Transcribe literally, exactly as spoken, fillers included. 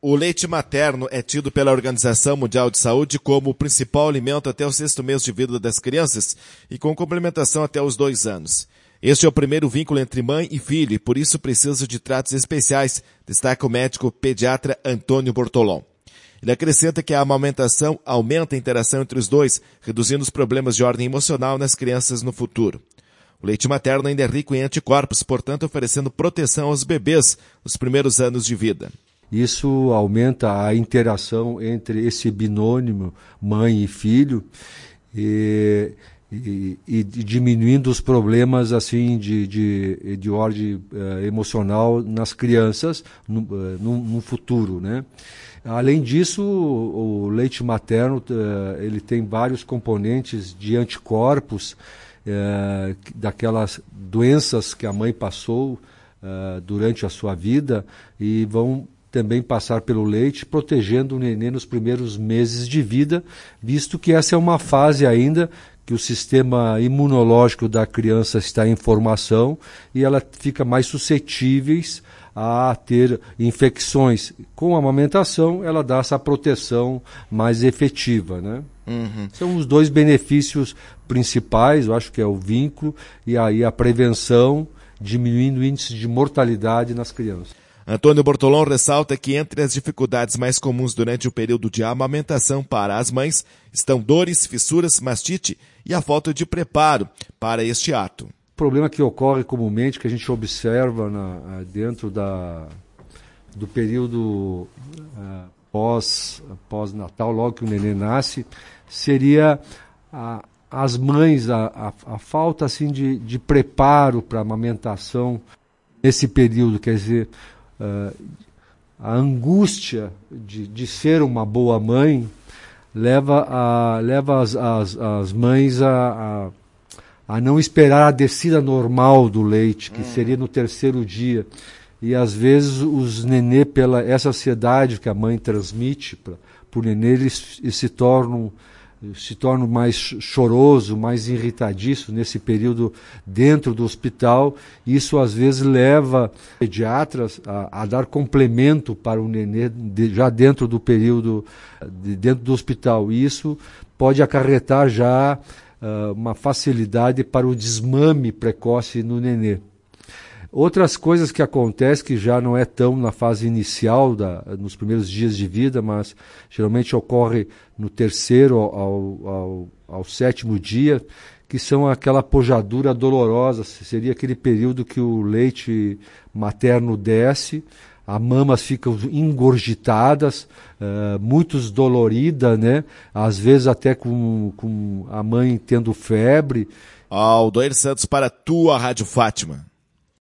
O leite materno é tido pela Organização Mundial de Saúde como o principal alimento até o sexto mês de vida das crianças e com complementação até os dois anos. Este é o primeiro vínculo entre mãe e filho e por isso precisa de tratos especiais, destaca o médico pediatra Antônio Bortolom. Ele acrescenta que a amamentação aumenta a interação entre os dois, reduzindo os problemas de ordem emocional nas crianças no futuro. O leite materno ainda é rico em anticorpos, portanto oferecendo proteção aos bebês nos primeiros anos de vida. Isso aumenta a interação entre esse binônimo mãe e filho e, e, e diminuindo os problemas assim de, de, de ordem uh, emocional nas crianças no, uh, no, no futuro, né? Além disso, o, o leite materno uh, ele tem vários componentes de anticorpos uh, daquelas doenças que a mãe passou uh, durante a sua vida e vão também passar pelo leite, protegendo o nenê nos primeiros meses de vida, visto que essa é uma fase ainda que o sistema imunológico da criança está em formação e ela fica mais suscetível a ter infecções. Com a amamentação, ela dá essa proteção mais efetiva, né? Uhum. São os dois benefícios principais, eu acho que é o vínculo e aí a prevenção, diminuindo o índice de mortalidade nas crianças. Antônio Bortolom ressalta que entre as dificuldades mais comuns durante o período de amamentação para as mães estão dores, fissuras, mastite e a falta de preparo para este ato. O problema que ocorre comumente, que a gente observa na, dentro da, do período uh, pós, pós-natal, logo que o neném nasce, seria a, as mães, a, a, a falta assim, de, de preparo para a amamentação nesse período, quer dizer, Uh, a angústia de, de ser uma boa mãe leva, a, leva as, as, as mães a, a, a não esperar a descida normal do leite, que seria no terceiro dia. E às vezes os nenê, pela essa ansiedade que a mãe transmite para o nenê, eles, eles se tornam se torna mais choroso, mais irritadiço nesse período dentro do hospital. Isso às vezes leva pediatras a, a dar complemento para o nenê de, já dentro do período, de, dentro do hospital. E isso pode acarretar já uh, uma facilidade para o desmame precoce no nenê. Outras coisas que acontecem, que já não é tão na fase inicial, da, nos primeiros dias de vida, mas geralmente ocorre no terceiro ao, ao, ao sétimo dia, que são aquela pojadura dolorosa. Seria aquele período que o leite materno desce, as mamas ficam engorgitadas, uh, muito doloridas, né? Às vezes até com, com a mãe tendo febre. Aldoir Santos para a tua Rádio Fátima.